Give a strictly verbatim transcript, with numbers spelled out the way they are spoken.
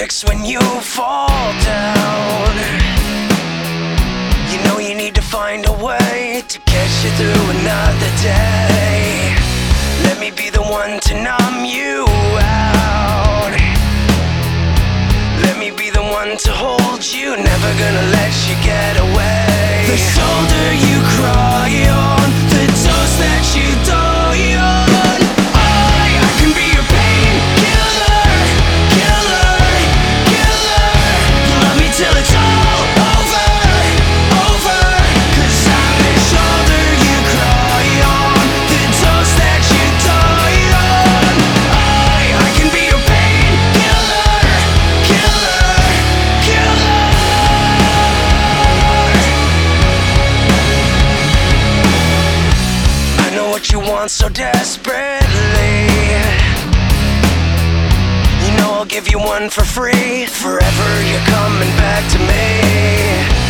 fix when you fall down. You know you need to find a way to get you through another day. Let me be the one to numb you out. Let me be the one to hold you, never gonna let you get away. The shoulder you cry on, the toast that you die on. I, I can be your painkiller, killer, killer. You love me till it's all over, over. Cause I'm the shoulder you cry on, the toast that you die on. I, I can be your painkiller, killer, killer. I know what you want so desperately. You know I'll give you one for free. Forever you're coming back to me.